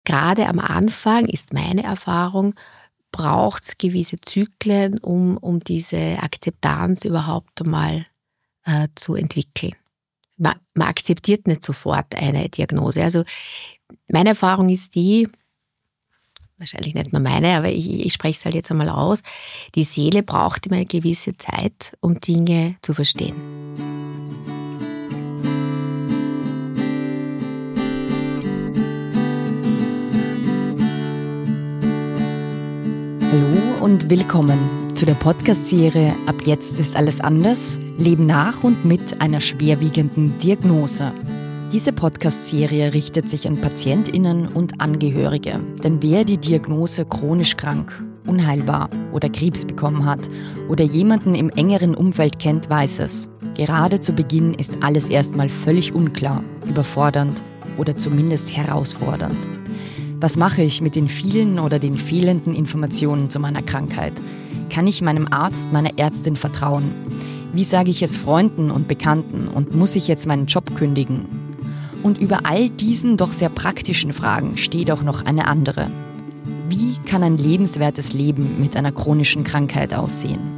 gerade am Anfang ist meine Erfahrung, braucht es gewisse Zyklen, um diese Akzeptanz überhaupt einmal zu entwickeln. Man akzeptiert nicht sofort eine Diagnose. Also meine Erfahrung ist die, wahrscheinlich nicht nur meine, aber ich spreche es halt jetzt einmal aus, die Seele braucht immer eine gewisse Zeit, um Dinge zu verstehen. Hallo und willkommen zu der Podcast-Serie Ab jetzt ist alles anders. Leben nach und mit einer schwerwiegenden Diagnose. Diese Podcast-Serie richtet sich an PatientInnen und Angehörige. Denn wer die Diagnose chronisch krank, unheilbar oder Krebs bekommen hat oder jemanden im engeren Umfeld kennt, weiß es. Gerade zu Beginn ist alles erstmal völlig unklar, überfordernd oder zumindest herausfordernd. Was mache ich mit den vielen oder den fehlenden Informationen zu meiner Krankheit? Kann ich meinem Arzt, meiner Ärztin vertrauen? Wie sage ich es Freunden und Bekannten und muss ich jetzt meinen Job kündigen? Und über all diesen doch sehr praktischen Fragen steht auch noch eine andere. Wie kann ein lebenswertes Leben mit einer chronischen Krankheit aussehen?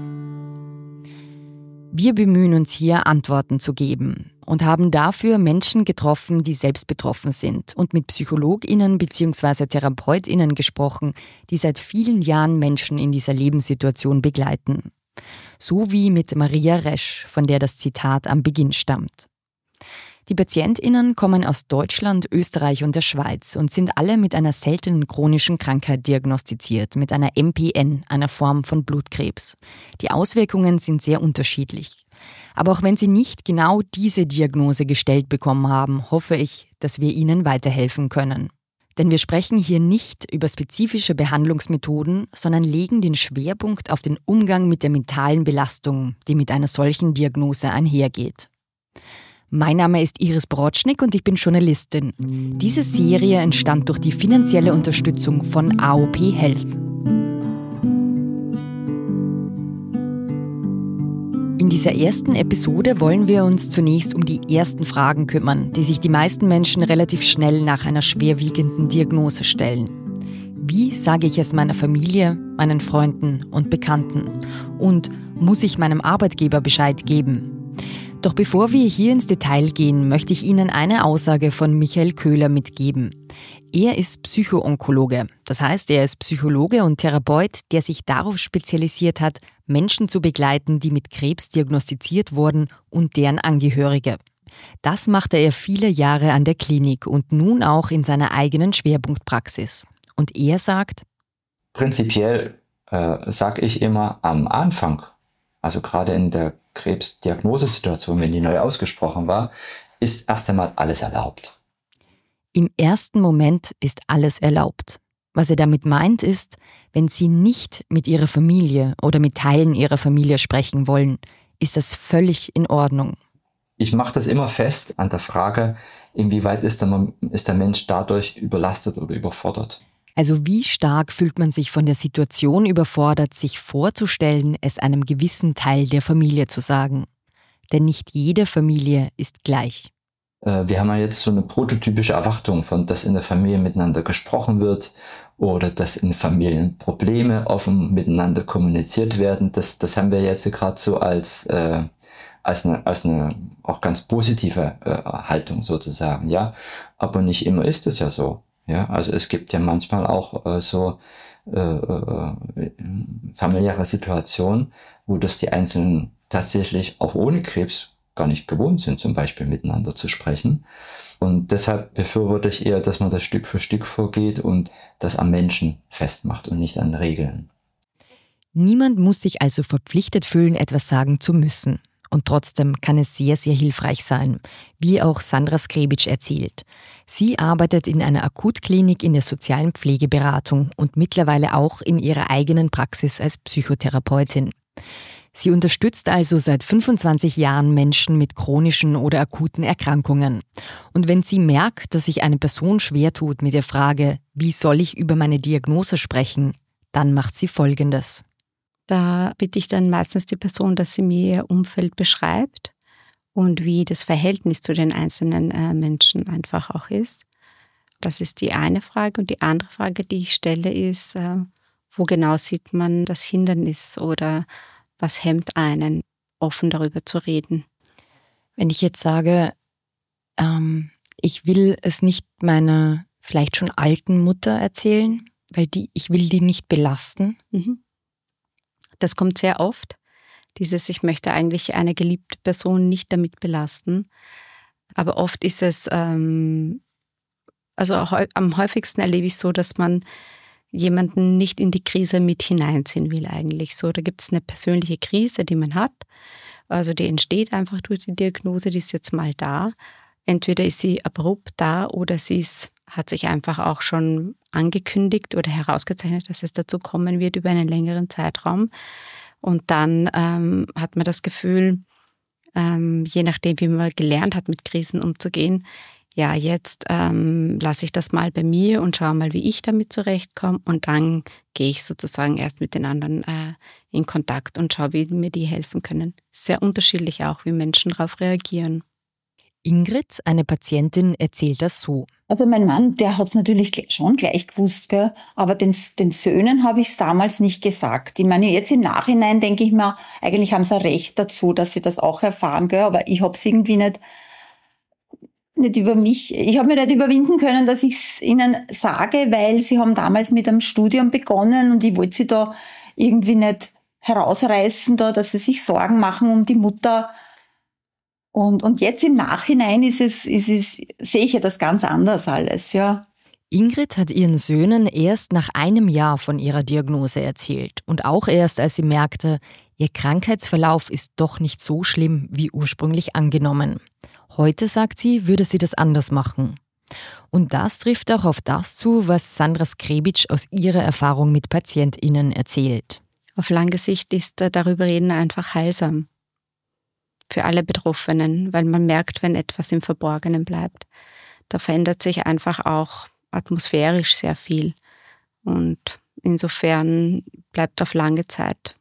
Wir bemühen uns hier, Antworten zu geben und haben dafür Menschen getroffen, die selbst betroffen sind und mit PsychologInnen bzw. TherapeutInnen gesprochen, die seit vielen Jahren Menschen in dieser Lebenssituation begleiten. So wie mit Maria Resch, von der das Zitat am Beginn stammt. Die PatientInnen kommen aus Deutschland, Österreich und der Schweiz und sind alle mit einer seltenen chronischen Krankheit diagnostiziert, mit einer MPN, einer Form von Blutkrebs. Die Auswirkungen sind sehr unterschiedlich. Aber auch wenn Sie nicht genau diese Diagnose gestellt bekommen haben, hoffe ich, dass wir Ihnen weiterhelfen können. Denn wir sprechen hier nicht über spezifische Behandlungsmethoden, sondern legen den Schwerpunkt auf den Umgang mit der mentalen Belastung, die mit einer solchen Diagnose einhergeht. Mein Name ist Iris Brodschnik und ich bin Journalistin. Diese Serie entstand durch die finanzielle Unterstützung von AOP Health. In dieser ersten Episode wollen wir uns zunächst um die ersten Fragen kümmern, die sich die meisten Menschen relativ schnell nach einer schwerwiegenden Diagnose stellen. Wie sage ich es meiner Familie, meinen Freunden und Bekannten? Und muss ich meinem Arbeitgeber Bescheid geben? Doch bevor wir hier ins Detail gehen, möchte ich Ihnen eine Aussage von Michael Köhler mitgeben. Er ist Psychoonkologe, das heißt, er ist Psychologe und Therapeut, der sich darauf spezialisiert hat, Menschen zu begleiten, die mit Krebs diagnostiziert wurden und deren Angehörige. Das machte er viele Jahre an der Klinik und nun auch in seiner eigenen Schwerpunktpraxis. Und er sagt: Prinzipiell sage ich immer am Anfang, also gerade in der Krebsdiagnosesituation, wenn die neu ausgesprochen war, ist erst einmal alles erlaubt. Im ersten Moment ist alles erlaubt. Was er damit meint ist, wenn Sie nicht mit Ihrer Familie oder mit Teilen Ihrer Familie sprechen wollen, ist das völlig in Ordnung. Ich mache das immer fest an der Frage, inwieweit ist der Mensch dadurch überlastet oder überfordert. Also wie stark fühlt man sich von der Situation überfordert, sich vorzustellen, es einem gewissen Teil der Familie zu sagen? Denn nicht jede Familie ist gleich. Wir haben ja jetzt so eine prototypische Erwartung von, dass in der Familie miteinander gesprochen wird oder dass in Familien Probleme offen miteinander kommuniziert werden. Das haben wir jetzt gerade so als eine auch ganz positive Haltung sozusagen, ja. Aber nicht immer ist es ja so. Ja, also es gibt ja manchmal auch familiäre Situationen, wo das die Einzelnen tatsächlich auch ohne Krebs gar nicht gewohnt sind, zum Beispiel miteinander zu sprechen. Und deshalb befürworte ich eher, dass man das Stück für Stück vorgeht und das am Menschen festmacht und nicht an Regeln. Niemand muss sich also verpflichtet fühlen, etwas sagen zu müssen. Und trotzdem kann es sehr, sehr hilfreich sein, wie auch Sandra Skrebic erzählt. Sie arbeitet in einer Akutklinik in der sozialen Pflegeberatung und mittlerweile auch in ihrer eigenen Praxis als Psychotherapeutin. Sie unterstützt also seit 25 Jahren Menschen mit chronischen oder akuten Erkrankungen. Und wenn sie merkt, dass sich eine Person schwer tut mit der Frage, wie soll ich über meine Diagnose sprechen, dann macht sie Folgendes. Da bitte ich dann meistens die Person, dass sie mir ihr Umfeld beschreibt und wie das Verhältnis zu den einzelnen Menschen einfach auch ist. Das ist die eine Frage. Und die andere Frage, die ich stelle, ist, wo genau sieht man das Hindernis oder was hemmt einen, offen darüber zu reden? Wenn ich jetzt sage, ich will es nicht meiner vielleicht schon alten Mutter erzählen, weil ich will die nicht belasten. Das kommt sehr oft. Ich möchte eigentlich eine geliebte Person nicht damit belasten. Aber oft ist es, am häufigsten erlebe ich so, dass man jemanden nicht in die Krise mit hineinziehen will eigentlich. So, da gibt es eine persönliche Krise, die man hat. Also die entsteht einfach durch die Diagnose, die ist jetzt mal da. Entweder ist sie abrupt da oder hat sich einfach auch schon angekündigt oder herausgezeichnet, dass es dazu kommen wird über einen längeren Zeitraum. Und dann hat man das Gefühl, je nachdem, wie man gelernt hat, mit Krisen umzugehen, ja, jetzt lasse ich das mal bei mir und schaue mal, wie ich damit zurechtkomme. Und dann gehe ich sozusagen erst mit den anderen in Kontakt und schaue, wie mir die helfen können. Sehr unterschiedlich auch, wie Menschen darauf reagieren. Ingrid, eine Patientin, erzählt das so. Also mein Mann, der hat es natürlich schon gleich gewusst, gell? Aber den Söhnen habe ich es damals nicht gesagt. Ich meine, jetzt im Nachhinein denke ich mir, eigentlich haben sie ein Recht dazu, dass sie das auch erfahren, gell? Aber ich habe es irgendwie nicht über mich, ich habe mich nicht überwinden können, dass ich es ihnen sage, weil sie haben damals mit einem Studium begonnen und ich wollte sie da irgendwie nicht herausreißen, da, dass sie sich Sorgen machen um die Mutter. Und jetzt im Nachhinein sehe ich ja das ganz anders alles, ja. Ingrid hat ihren Söhnen erst nach einem Jahr von ihrer Diagnose erzählt und auch erst, als sie merkte, ihr Krankheitsverlauf ist doch nicht so schlimm wie ursprünglich angenommen. Heute, sagt sie, würde sie das anders machen. Und das trifft auch auf das zu, was Sandra Skrebic aus ihrer Erfahrung mit PatientInnen erzählt. Auf lange Sicht ist darüber reden einfach heilsam. Für alle Betroffenen, weil man merkt, wenn etwas im Verborgenen bleibt. Da verändert sich einfach auch atmosphärisch sehr viel. Und insofern bleibt auf lange Zeit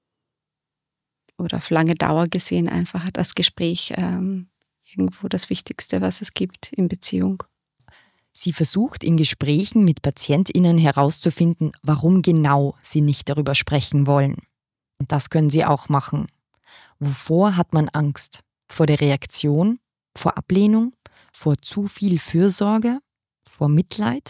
oder auf lange Dauer gesehen einfach das Gespräch irgendwo das Wichtigste, was es gibt in Beziehung. Sie versucht in Gesprächen mit PatientInnen herauszufinden, warum genau sie nicht darüber sprechen wollen. Und das können sie auch machen. Wovor hat man Angst? Vor der Reaktion? Vor Ablehnung? Vor zu viel Fürsorge? Vor Mitleid?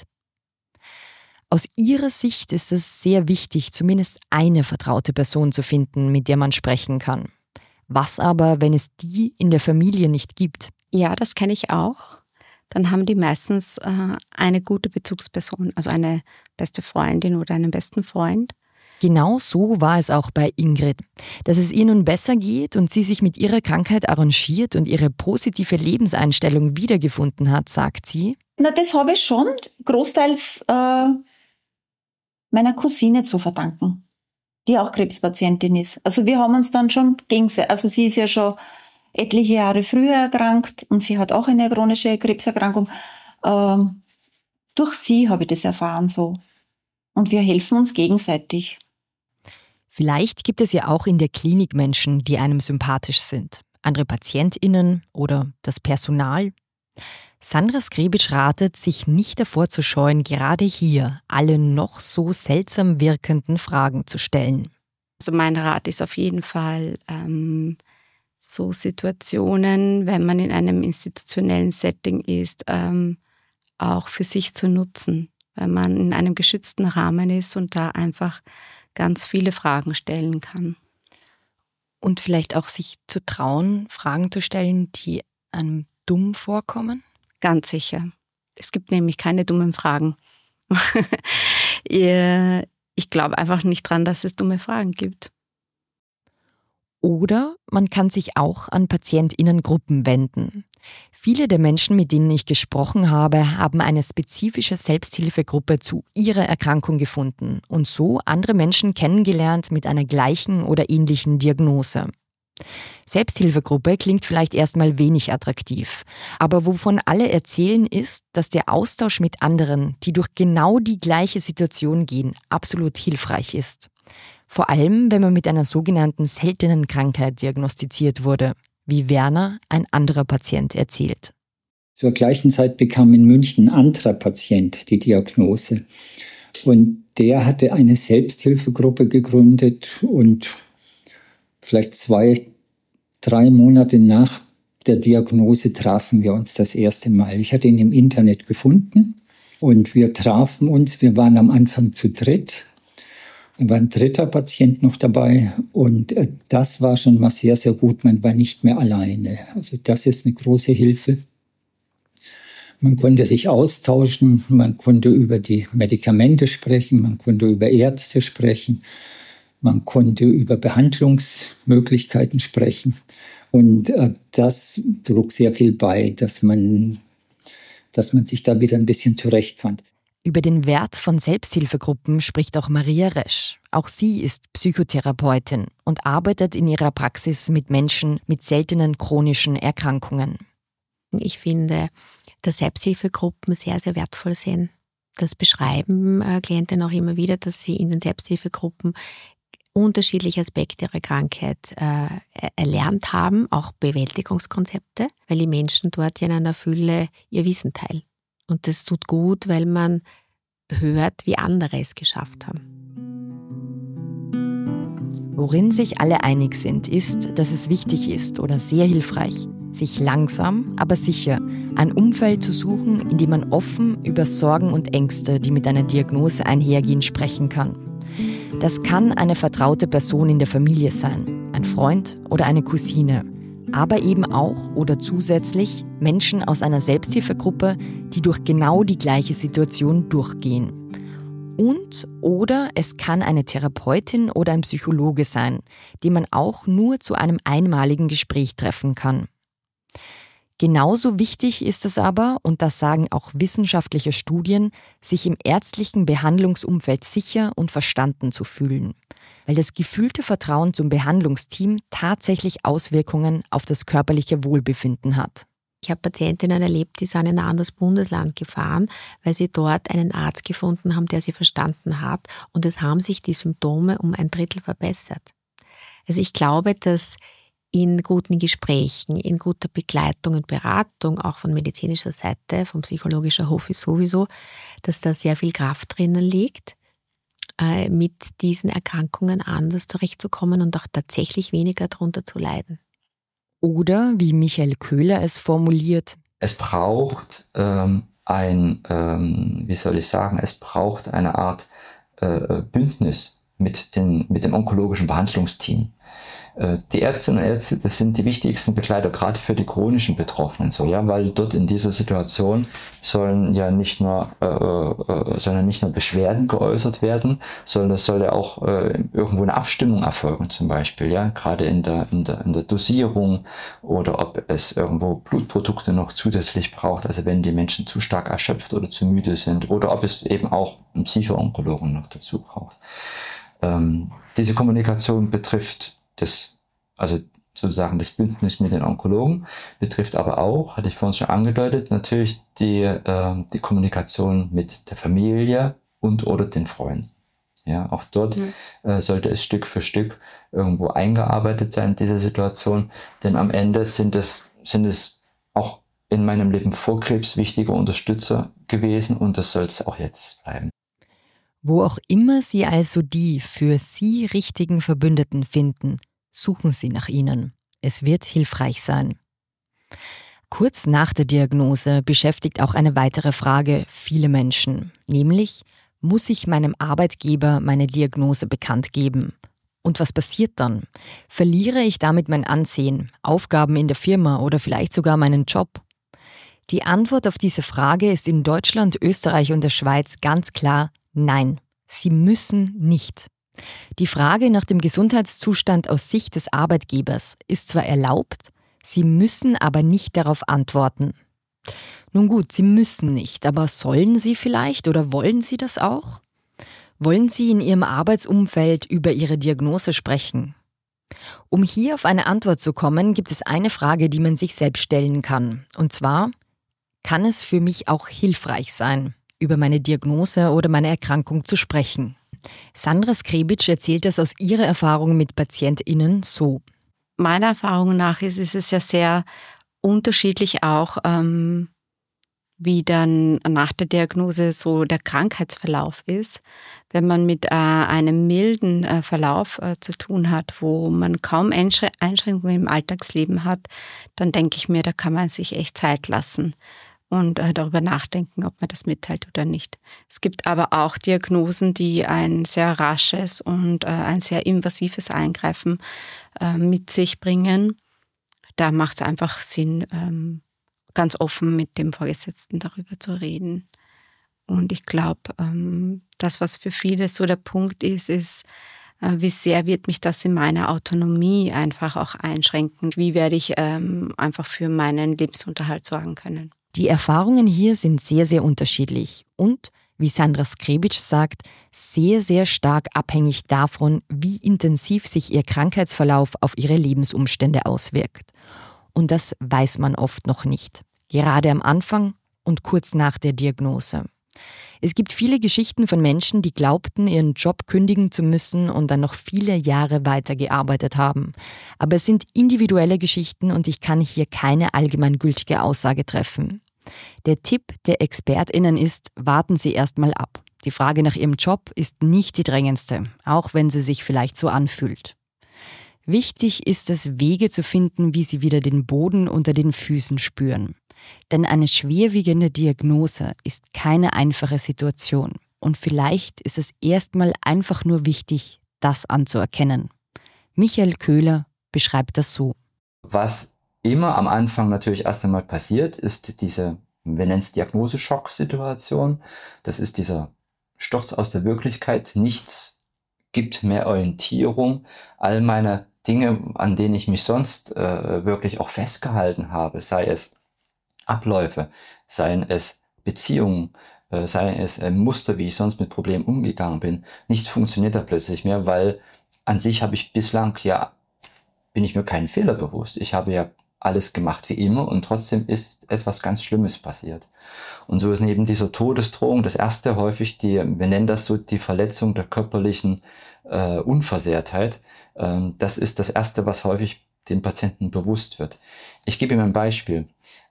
Aus ihrer Sicht ist es sehr wichtig, zumindest eine vertraute Person zu finden, mit der man sprechen kann. Was aber, wenn es die in der Familie nicht gibt? Ja, das kenne ich auch. Dann haben die meistens eine gute Bezugsperson, also eine beste Freundin oder einen besten Freund. Genau so war es auch bei Ingrid. Dass es ihr nun besser geht und sie sich mit ihrer Krankheit arrangiert und ihre positive Lebenseinstellung wiedergefunden hat, sagt sie. Na, das habe ich schon großteils meiner Cousine zu verdanken, die auch Krebspatientin ist. Also wir haben uns dann schon gegenseitig, also sie ist ja schon etliche Jahre früher erkrankt und sie hat auch eine chronische Krebserkrankung. Durch sie habe ich das erfahren so. Und wir helfen uns gegenseitig. Vielleicht gibt es ja auch in der Klinik Menschen, die einem sympathisch sind. Andere PatientInnen oder das Personal. Sandra Skrebic ratet, sich nicht davor zu scheuen, gerade hier alle noch so seltsam wirkenden Fragen zu stellen. Also mein Rat ist auf jeden Fall, so Situationen, wenn man in einem institutionellen Setting ist, auch für sich zu nutzen, weil man in einem geschützten Rahmen ist und da einfach ganz viele Fragen stellen kann. Und vielleicht auch sich zu trauen, Fragen zu stellen, die einem dumm vorkommen? Ganz sicher. Es gibt nämlich keine dummen Fragen. Ich glaube einfach nicht dran, dass es dumme Fragen gibt. Oder man kann sich auch an PatientInnengruppen wenden. Viele der Menschen, mit denen ich gesprochen habe, haben eine spezifische Selbsthilfegruppe zu ihrer Erkrankung gefunden und so andere Menschen kennengelernt mit einer gleichen oder ähnlichen Diagnose. Selbsthilfegruppe klingt vielleicht erstmal wenig attraktiv, aber wovon alle erzählen ist, dass der Austausch mit anderen, die durch genau die gleiche Situation gehen, absolut hilfreich ist. Vor allem, wenn man mit einer sogenannten seltenen Krankheit diagnostiziert wurde, wie Werner, ein anderer Patient, erzählt. Zur gleichen Zeit bekam in München ein anderer Patient die Diagnose. Und der hatte eine Selbsthilfegruppe gegründet und vielleicht 2-3 Monate nach der Diagnose trafen wir uns das erste Mal. Ich hatte ihn im Internet gefunden und wir trafen uns. Wir waren am Anfang zu dritt. Da war ein dritter Patient noch dabei und das war schon mal sehr, sehr gut. Man war nicht mehr alleine. Also das ist eine große Hilfe. Man konnte sich austauschen, man konnte über die Medikamente sprechen, man konnte über Ärzte sprechen, man konnte über Behandlungsmöglichkeiten sprechen. Und das trug sehr viel bei, dass man sich da wieder ein bisschen zurechtfand. Über den Wert von Selbsthilfegruppen spricht auch Maria Resch. Auch sie ist Psychotherapeutin und arbeitet in ihrer Praxis mit Menschen mit seltenen chronischen Erkrankungen. Ich finde, dass Selbsthilfegruppen sehr, sehr wertvoll sind. Das beschreiben Klienten auch immer wieder, dass sie in den Selbsthilfegruppen unterschiedliche Aspekte ihrer Krankheit erlernt haben, auch Bewältigungskonzepte, weil die Menschen dort ja in einer Fülle ihr Wissen teilen. Und das tut gut, weil man hört, wie andere es geschafft haben. Worin sich alle einig sind, ist, dass es wichtig ist oder sehr hilfreich, sich langsam, aber sicher ein Umfeld zu suchen, in dem man offen über Sorgen und Ängste, die mit einer Diagnose einhergehen, sprechen kann. Das kann eine vertraute Person in der Familie sein, ein Freund oder eine Cousine, aber eben auch oder zusätzlich Menschen aus einer Selbsthilfegruppe, die durch genau die gleiche Situation durchgehen. Und oder es kann eine Therapeutin oder ein Psychologe sein, den man auch nur zu einem einmaligen Gespräch treffen kann. Genauso wichtig ist es aber, und das sagen auch wissenschaftliche Studien, sich im ärztlichen Behandlungsumfeld sicher und verstanden zu fühlen, weil das gefühlte Vertrauen zum Behandlungsteam tatsächlich Auswirkungen auf das körperliche Wohlbefinden hat. Ich habe Patientinnen erlebt, die sind in ein anderes Bundesland gefahren, weil sie dort einen Arzt gefunden haben, der sie verstanden hat, und es haben sich die Symptome um 1/3 verbessert. Also ich glaube, dass in guten Gesprächen, in guter Begleitung und Beratung, auch von medizinischer Seite, von psychologischer Hilfe sowieso, dass da sehr viel Kraft drinnen liegt, mit diesen Erkrankungen anders zurechtzukommen und auch tatsächlich weniger darunter zu leiden. Oder, wie Michael Köhler es formuliert, es braucht es braucht eine Art Bündnis mit dem onkologischen Behandlungsteam. Die Ärztinnen und Ärzte, das sind die wichtigsten Begleiter, gerade für die chronischen Betroffenen, so, ja, weil dort in dieser Situation sollen nicht nur Beschwerden geäußert werden, sondern es soll ja auch irgendwo eine Abstimmung erfolgen, zum Beispiel, ja, gerade in der Dosierung, oder ob es irgendwo Blutprodukte noch zusätzlich braucht, also wenn die Menschen zu stark erschöpft oder zu müde sind, oder ob es eben auch einen Psychoonkologen noch dazu braucht. Diese Kommunikation betrifft das Bündnis mit den Onkologen, betrifft aber auch, hatte ich vorhin schon angedeutet, natürlich die Kommunikation mit der Familie und oder den Freunden. Ja, auch dort sollte es Stück für Stück irgendwo eingearbeitet sein, diese Situation, denn am Ende sind es auch in meinem Leben vor Krebs wichtige Unterstützer gewesen, und das soll es auch jetzt bleiben. Wo auch immer Sie also die für Sie richtigen Verbündeten finden, suchen Sie nach ihnen. Es wird hilfreich sein. Kurz nach der Diagnose beschäftigt auch eine weitere Frage viele Menschen, nämlich: Muss ich meinem Arbeitgeber meine Diagnose bekannt geben? Und was passiert dann? Verliere ich damit mein Ansehen, Aufgaben in der Firma oder vielleicht sogar meinen Job? Die Antwort auf diese Frage ist in Deutschland, Österreich und der Schweiz ganz klar: Nein, Sie müssen nicht. Die Frage nach dem Gesundheitszustand aus Sicht des Arbeitgebers ist zwar erlaubt, Sie müssen aber nicht darauf antworten. Nun gut, Sie müssen nicht, aber sollen Sie vielleicht oder wollen Sie das auch? Wollen Sie in Ihrem Arbeitsumfeld über Ihre Diagnose sprechen? Um hier auf eine Antwort zu kommen, gibt es eine Frage, die man sich selbst stellen kann. Und zwar: Kann es für mich auch hilfreich sein, über meine Diagnose oder meine Erkrankung zu sprechen? Sandra Skrebic erzählt das aus ihrer Erfahrung mit PatientInnen so. Meiner Erfahrung nach ist es ja sehr unterschiedlich auch, wie dann nach der Diagnose so der Krankheitsverlauf ist. Wenn man mit einem milden Verlauf zu tun hat, wo man kaum Einschränkungen im Alltagsleben hat, dann denke ich mir, da kann man sich echt Zeit lassen und darüber nachdenken, ob man das mitteilt oder nicht. Es gibt aber auch Diagnosen, die ein sehr rasches und ein sehr invasives Eingreifen mit sich bringen. Da macht es einfach Sinn, ganz offen mit dem Vorgesetzten darüber zu reden. Und ich glaube, das, was für viele so der Punkt ist, wie sehr wird mich das in meiner Autonomie einfach auch einschränken? Wie werde ich einfach für meinen Lebensunterhalt sorgen können? Die Erfahrungen hier sind sehr, sehr unterschiedlich und, wie Sandra Skrebic sagt, sehr, sehr stark abhängig davon, wie intensiv sich ihr Krankheitsverlauf auf ihre Lebensumstände auswirkt. Und das weiß man oft noch nicht, gerade am Anfang und kurz nach der Diagnose. Es gibt viele Geschichten von Menschen, die glaubten, ihren Job kündigen zu müssen und dann noch viele Jahre weitergearbeitet haben. Aber es sind individuelle Geschichten und ich kann hier keine allgemeingültige Aussage treffen. Der Tipp der ExpertInnen ist, warten Sie erstmal ab. Die Frage nach Ihrem Job ist nicht die drängendste, auch wenn sie sich vielleicht so anfühlt. Wichtig ist es, Wege zu finden, wie Sie wieder den Boden unter den Füßen spüren. Denn eine schwerwiegende Diagnose ist keine einfache Situation. Und vielleicht ist es erstmal einfach nur wichtig, das anzuerkennen. Michael Köhler beschreibt das so. Was immer am Anfang natürlich erst einmal passiert, ist diese, wir nennen es Diagnoseschock-Situation. Das ist dieser Sturz aus der Wirklichkeit. Nichts gibt mehr Orientierung. All meine Dinge, an denen ich mich sonst wirklich auch festgehalten habe, sei es Abläufe, seien es Beziehungen, seien es Muster, wie ich sonst mit Problemen umgegangen bin. Nichts funktioniert da plötzlich mehr, weil an sich habe ich bislang, bin ich mir keinen Fehler bewusst. Ich habe ja alles gemacht wie immer und trotzdem ist etwas ganz Schlimmes passiert. Und so ist neben dieser Todesdrohung das erste häufig wir nennen das so die Verletzung der körperlichen Unversehrtheit. Das ist das erste, was häufig den Patienten bewusst wird. Ich gebe Ihnen ein Beispiel.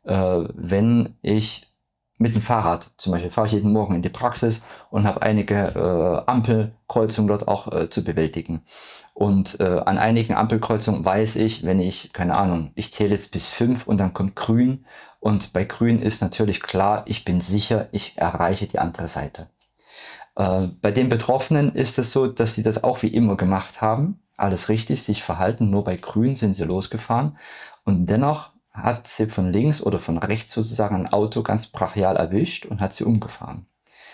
Wenn ich mit dem Fahrrad, zum Beispiel fahre ich jeden Morgen in die Praxis und habe einige Ampelkreuzungen dort auch zu bewältigen. Und an einigen Ampelkreuzungen weiß ich, wenn ich, keine Ahnung, ich zähle jetzt bis 5 und dann kommt grün. Und bei grün ist natürlich klar, ich bin sicher, ich erreiche die andere Seite. Bei den Betroffenen ist es so, dass sie das auch wie immer gemacht haben. Alles richtig, sich verhalten, nur bei grün sind sie losgefahren. Und dennoch hat sie von links oder von rechts sozusagen ein Auto ganz brachial erwischt und hat sie umgefahren.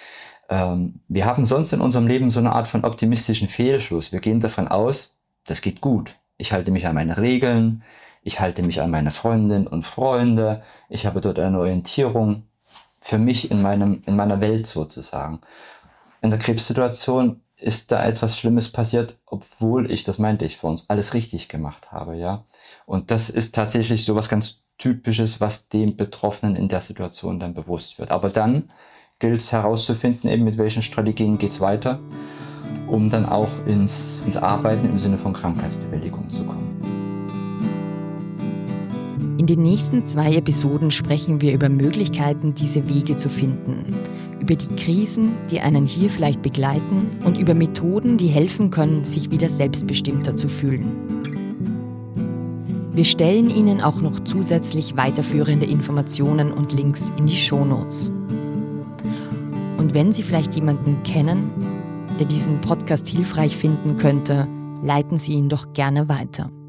Wir haben sonst in unserem Leben so eine Art von optimistischen Fehlschluss. Wir gehen davon aus, das geht gut. Ich halte mich an meine Regeln, ich halte mich an meine Freundinnen und Freunde, ich habe dort eine Orientierung für mich in meiner Welt sozusagen. In der Krebssituation ist da etwas Schlimmes passiert, obwohl ich, das meinte ich vor uns, alles richtig gemacht habe, ja. Und das ist tatsächlich so was ganz Typisches, was dem Betroffenen in der Situation dann bewusst wird. Aber dann gilt es herauszufinden, eben mit welchen Strategien geht es weiter, um dann auch ins Arbeiten im Sinne von Krankheitsbewältigung zu kommen. In den nächsten 2 Episoden sprechen wir über Möglichkeiten, diese Wege zu finden. Über die Krisen, die einen hier vielleicht begleiten und über Methoden, die helfen können, sich wieder selbstbestimmter zu fühlen. Wir stellen Ihnen auch noch zusätzlich weiterführende Informationen und Links in die Shownotes. Und wenn Sie vielleicht jemanden kennen, der diesen Podcast hilfreich finden könnte, leiten Sie ihn doch gerne weiter.